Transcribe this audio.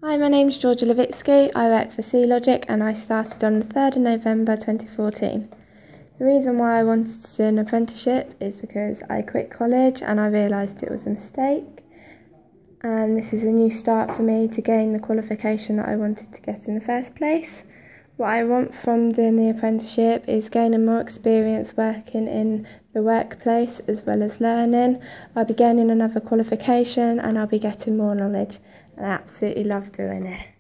Hi, my name's Georgia Levitsky. I work for C-Logic and I started on the 3rd of November 2014. The reason why I wanted to do an apprenticeship is because I quit college and I realised it was a mistake, and this is a new start for me to gain the qualification that I wanted to get in the first place. What I want from doing the apprenticeship is gaining more experience working in the workplace as well as learning. I'll be gaining another qualification and I'll be getting more knowledge, and I absolutely love doing it.